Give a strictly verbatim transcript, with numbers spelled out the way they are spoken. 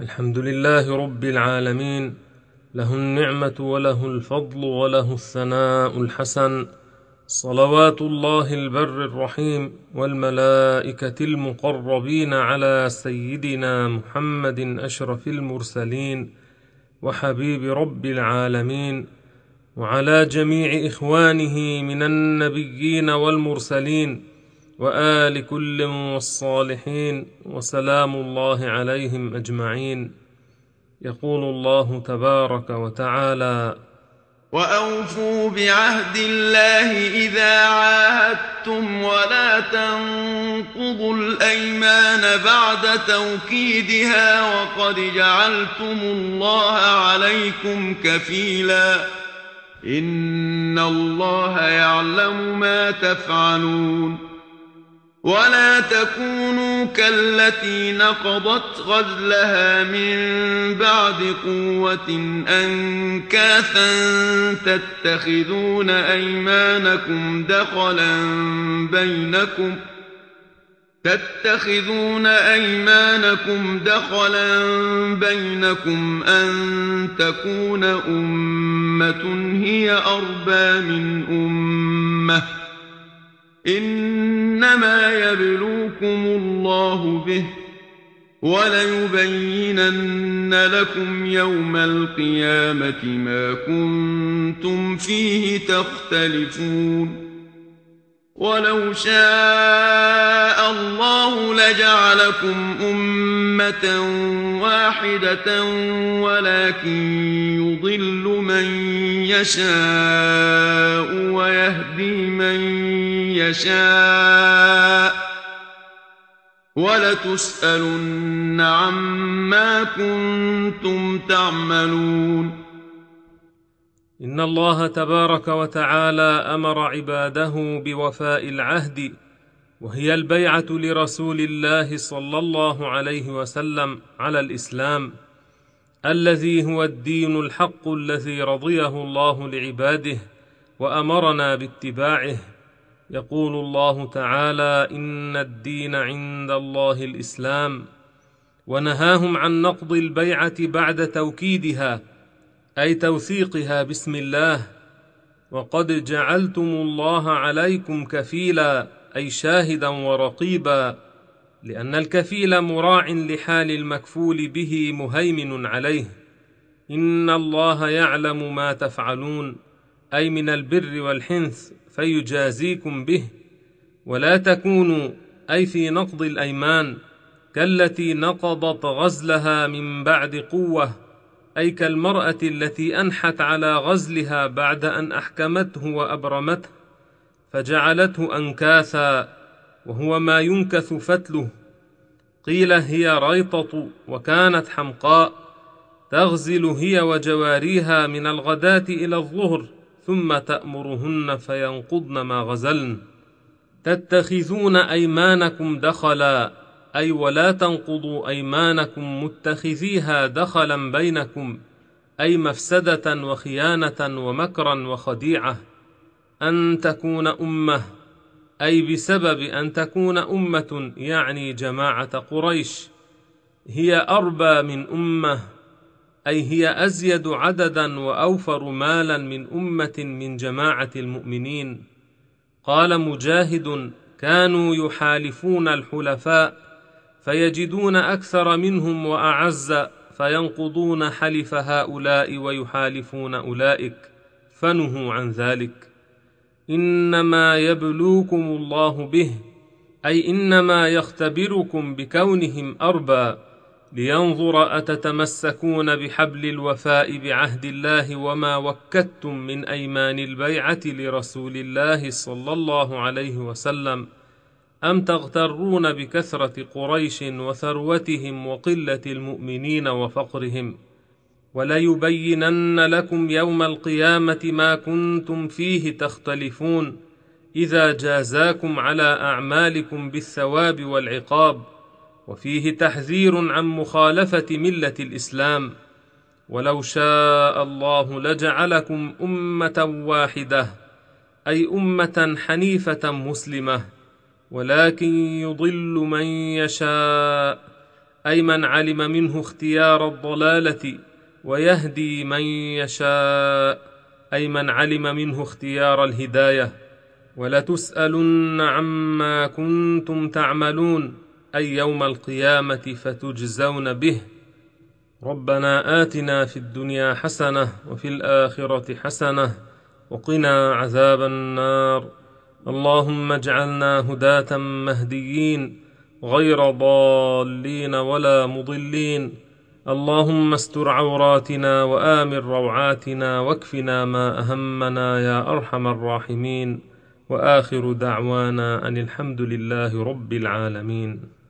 الحمد لله رب العالمين، له النعمة وله الفضل وله الثناء الحسن، صلوات الله البر الرحيم والملائكة المقربين على سيدنا محمد أشرف المرسلين وحبيب رب العالمين، وعلى جميع إخوانه من النبيين والمرسلين وآل كل والصالحين، وسلام الله عليهم أجمعين. يقول الله تبارك وتعالى: وأوفوا بعهد الله إذا عاهدتم ولا تنقضوا الأيمان بعد توكيدها وقد جعلتم الله عليكم كفيلا إن الله يعلم ما تفعلون. ولا تكونوا كالتي نقضت غزلها من بعد قوة أنكاثا تتخذون أيمانكم دخلا بينكم تتخذون أيمانكم دخلا بينكم أن تكون أمة هي أربى من أمة إنما يبلوكم الله به وليبينن لكم يوم القيامة ما كنتم فيه تختلفون. ولو شاء الله لجعلكم أمة واحدة ولكن يضل من يشاء ويهدي من يشاء ولتسألن عما كنتم تعملون. إن الله تبارك وتعالى أمر عباده بوفاء العهد، وهي البيعة لرسول الله صلى الله عليه وسلم على الإسلام الذي هو الدين الحق الذي رضيه الله لعباده وأمرنا باتباعه. يقول الله تعالى: إن الدين عند الله الإسلام، ونهاهم عن نقض البيعة بعد توكيدها أي توثيقها بسم الله. وقد جعلتم الله عليكم كفيلا أي شاهدا ورقيبا، لأن الكفيل مراع لحال المكفول به مهيمن عليه. إن الله يعلم ما تفعلون أي من البر والحنث فيجازيكم به. ولا تكونوا أي في نقض الأيمان كالتي نقضت غزلها من بعد قوة، أي كالمرأة التي أنحت على غزلها بعد أن أحكمته وأبرمته فجعلته أنكاثا، وهو ما ينكث فتله. قيل هي ريطة، وكانت حمقاء تغزل هي وجواريها من الغداة إلى الظهر، ثم تأمرهن فينقضن ما غزلن. تتخذون أيمانكم دخلا أي ولا تنقضوا أيمانكم متخذيها دخلا بينكم، أي مفسدة وخيانة ومكرا وخديعة. أن تكون أمة أي بسبب أن تكون أمة، يعني جماعة قريش، هي أربى من أمة أي هي أزيد عددا وأوفر مالا من أمة من جماعة المؤمنين. قال مجاهد: كانوا يحالفون الحلفاء فيجدون أكثر منهم وأعز فينقضون حلف هؤلاء ويحالفون أولئك، فنهوا عن ذلك. إنما يبلوكم الله به أي إنما يختبركم بكونهم أربى لينظر أتتمسكون بحبل الوفاء بعهد الله وما وكدتم من أيمان البيعة لرسول الله صلى الله عليه وسلم، أم تغترون بكثرة قريش وثروتهم وقلة المؤمنين وفقرهم. وليبينن لكم يوم القيامة ما كنتم فيه تختلفون، إذا جازاكم على أعمالكم بالثواب والعقاب. وفيه تحذير عن مخالفة ملة الإسلام. ولو شاء الله لجعلكم أمة واحدة أي أمة حنيفة مسلمة، ولكن يضل من يشاء أي من علم منه اختيار الضلالة ويهدي من يشاء، أي من علم منه اختيار الهداية. ولتسألن عما كنتم تعملون، أي يوم القيامة فتجزون به. ربنا آتنا في الدنيا حسنة وفي الآخرة حسنة وقنا عذاب النار. اللهم اجعلنا هداة مهديين غير ضالين ولا مضلين. اللهم استر عوراتنا وآمن روعاتنا واكفنا ما أهمنا يا أرحم الراحمين. وآخر دعوانا أن الحمد لله رب العالمين.